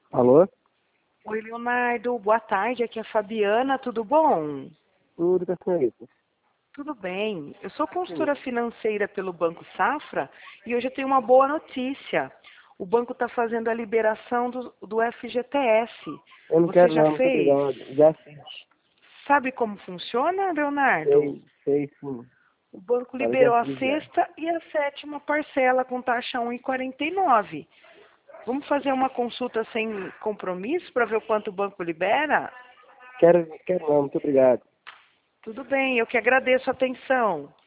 Alô? Oi, Leonardo. Boa tarde. Aqui é a Fabiana. Tudo bom? Tudo com a senhorita. Tudo bem. Eu sou Sim. consultora financeira pelo Banco Safra e hoje eu tenho uma boa notícia. O banco está fazendo a liberação do FGTS. Eu não Você quero já não, muito fez? obrigado. Já fiz. Sabe como funciona, Leonardo? Sei sim. O banco Agora já liberou a fiz já. sexta e a sétima parcela com taxa 1,49. Vamos fazer uma consulta sem compromisso para ver o quanto o banco libera? Quero não, muito obrigado. Tudo bem, eu que agradeço a atenção.